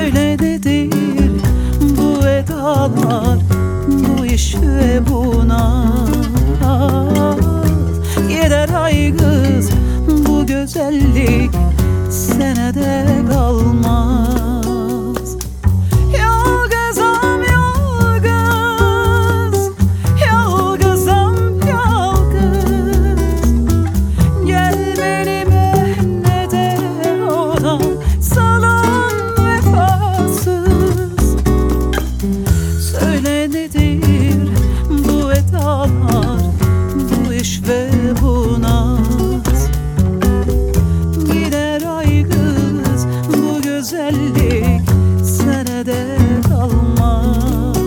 Söyle nedir bu vedalar, bu iş ve bu naz. Gider ay kız bu güzellik senede kalmaz. Yalgızım yalgız, yalgızım yalgız. Gel benimle ne der ona salan vefasız. Söyle nedir bu vedalar, bu iş ve bu naz. Gider ay kız bu güzellik senede kalmaz.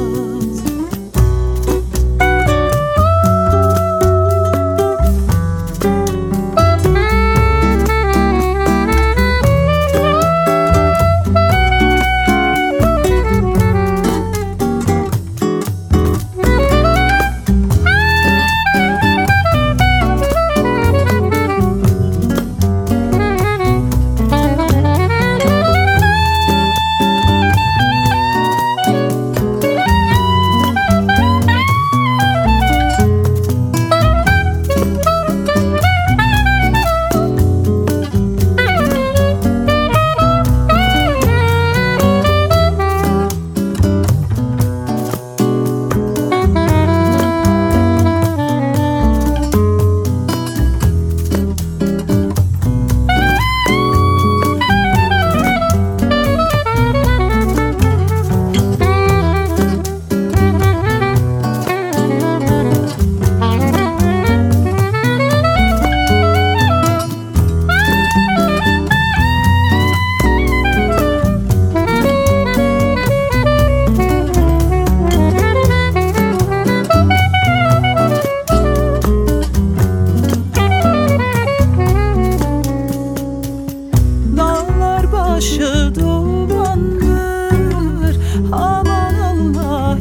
Başı dumandır, aman Allah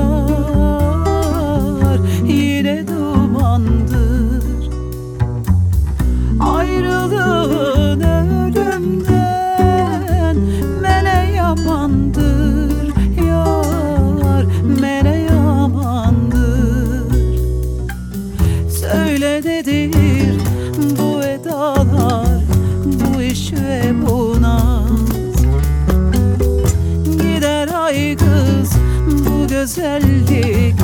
yar, yine dumandır. Ayrılığın ölümden mene yamandır, yar mene yamandır. Söyle nedir bu vedalar, bu iş ve bu naz. Gider ay kız bu güzellik